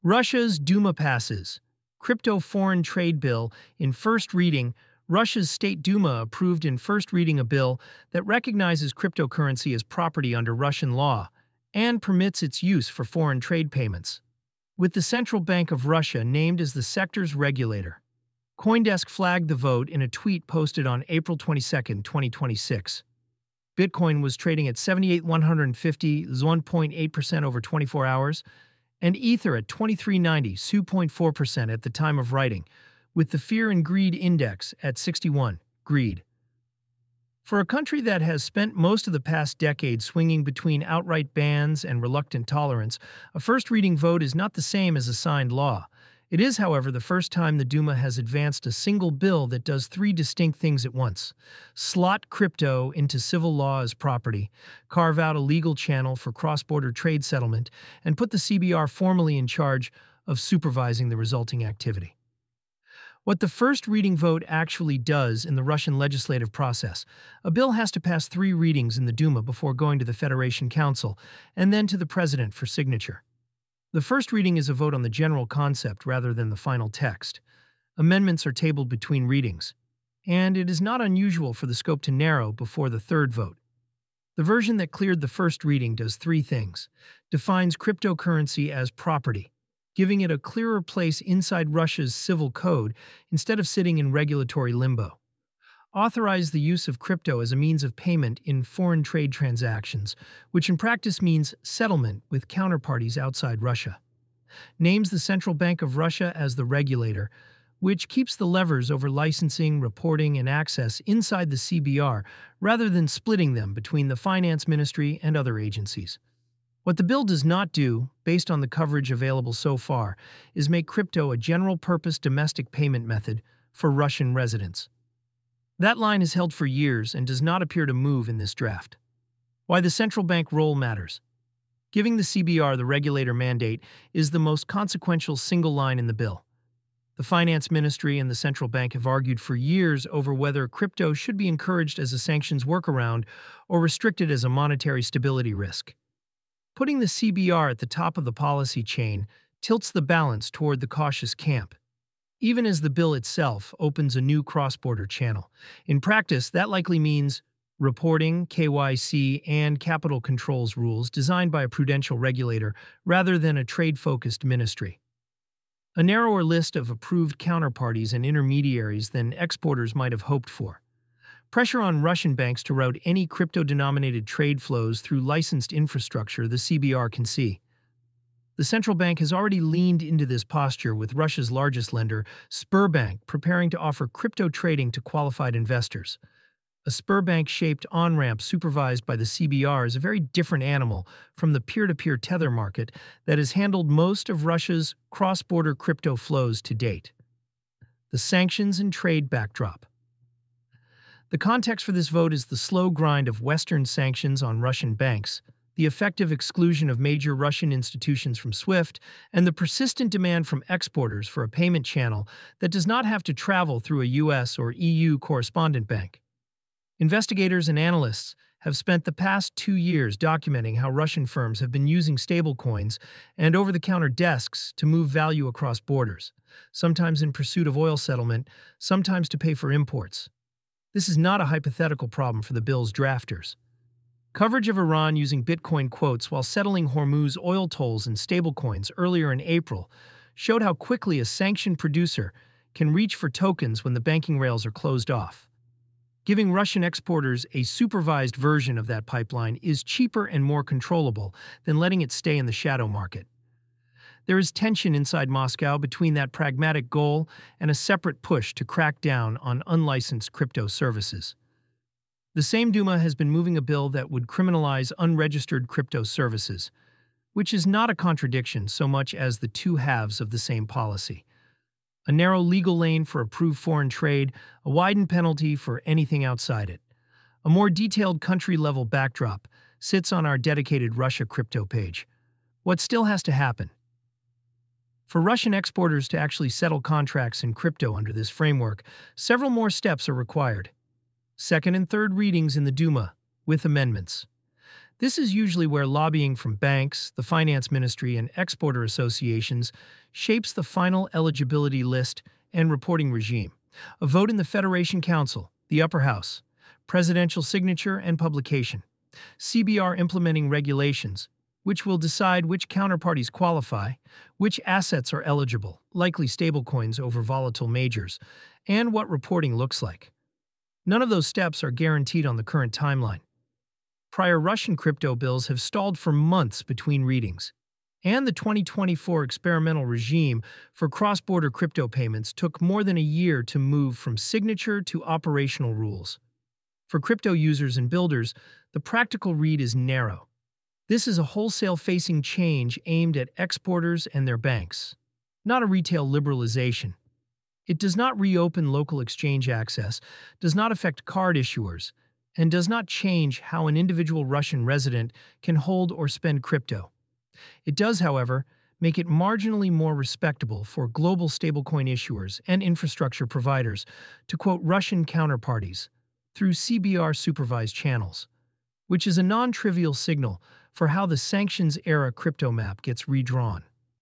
Russia's Duma passes. Crypto foreign trade bill in first reading. Russia's State Duma approved in first reading a bill that recognizes cryptocurrency as property under Russian law and permits its use for foreign trade payments, with the Central Bank of Russia named as the sector's regulator. CoinDesk flagged the vote in a tweet posted on April 22, 2026. Bitcoin was trading at 78,150, 1.8% over 24 hours, and Ether at 2390, 2.4% at the time of writing, with the Fear and Greed Index at 61, greed. For a country that has spent most of the past decade swinging between outright bans and reluctant tolerance, a first reading vote is not the same as a signed law. It is, however, the first time the Duma has advanced a single bill that does three distinct things at once: slot crypto into civil law as property, carve out a legal channel for cross-border trade settlement, and put the CBR formally in charge of supervising the resulting activity. What the first reading vote actually does in the Russian legislative process: a bill has to pass three readings in the Duma before going to the Federation Council and then to the President for signature. The first reading is a vote on the general concept rather than the final text. Amendments are tabled between readings, and it is not unusual for the scope to narrow before the third vote. The version that cleared the first reading does three things: defines cryptocurrency as property, giving it a clearer place inside Russia's civil code instead of sitting in regulatory limbo; authorize the use of crypto as a means of payment in foreign trade transactions, which in practice means settlement with counterparties outside Russia; names the Central Bank of Russia as the regulator, which keeps the levers over licensing, reporting, and access inside the CBR rather than splitting them between the Finance Ministry and other agencies. What the bill does not do, based on the coverage available so far, is make crypto a general-purpose domestic payment method for Russian residents. That line is held for years and does not appear to move in this draft. Why the central bank role matters. Giving the CBR the regulator mandate is the most consequential single line in the bill. The Finance Ministry and the central bank have argued for years over whether crypto should be encouraged as a sanctions workaround or restricted as a monetary stability risk. Putting the CBR at the top of the policy chain tilts the balance toward the cautious camp, even as the bill itself opens a new cross-border channel. In practice, that likely means reporting, KYC, and capital controls rules designed by a prudential regulator rather than a trade-focused ministry. A narrower list of approved counterparties and intermediaries than exporters might have hoped for. Pressure on Russian banks to route any crypto-denominated trade flows through licensed infrastructure the CBR can see. The central bank has already leaned into this posture, with Russia's largest lender, Sberbank, preparing to offer crypto trading to qualified investors. A Sberbank-shaped on-ramp supervised by the CBR is a very different animal from the peer-to-peer tether market that has handled most of Russia's cross-border crypto flows to date. The sanctions and trade backdrop. The context for this vote is the slow grind of Western sanctions on Russian banks, the effective exclusion of major Russian institutions from SWIFT, and the persistent demand from exporters for a payment channel that does not have to travel through a US or EU correspondent bank. Investigators and analysts have spent the past 2 years documenting how Russian firms have been using stablecoins and over-the-counter desks to move value across borders, sometimes in pursuit of oil settlement, sometimes to pay for imports. This is not a hypothetical problem for the bill's drafters. Coverage of Iran using Bitcoin quotes while settling Hormuz oil tolls in stablecoins earlier in April showed how quickly a sanctioned producer can reach for tokens when the banking rails are closed off. Giving Russian exporters a supervised version of that pipeline is cheaper and more controllable than letting it stay in the shadow market. There is tension inside Moscow between that pragmatic goal and a separate push to crack down on unlicensed crypto services. The same Duma has been moving a bill that would criminalize unregistered crypto services, which is not a contradiction so much as the two halves of the same policy. A narrow legal lane for approved foreign trade, a widened penalty for anything outside it. A more detailed country-level backdrop sits on our dedicated Russia crypto page. What still has to happen? For Russian exporters to actually settle contracts in crypto under this framework, several more steps are required. Second and third readings in the Duma, with amendments. This is usually where lobbying from banks, the finance ministry, and exporter associations shapes the final eligibility list and reporting regime. A vote in the Federation Council, the upper house, presidential signature and publication. CBR implementing regulations, which will decide which counterparties qualify, which assets are eligible, likely stablecoins over volatile majors, and what reporting looks like. None of those steps are guaranteed on the current timeline. Prior Russian crypto bills have stalled for months between readings, and the 2024 experimental regime for cross-border crypto payments took more than a year to move from signature to operational rules. For crypto users and builders, the practical read is narrow. This is a wholesale-facing change aimed at exporters and their banks, not a retail liberalization. It does not reopen local exchange access, does not affect card issuers, and does not change how an individual Russian resident can hold or spend crypto. It does, however, make it marginally more respectable for global stablecoin issuers and infrastructure providers to quote Russian counterparties through CBR-supervised channels, which is a non-trivial signal for how the sanctions-era crypto map gets redrawn.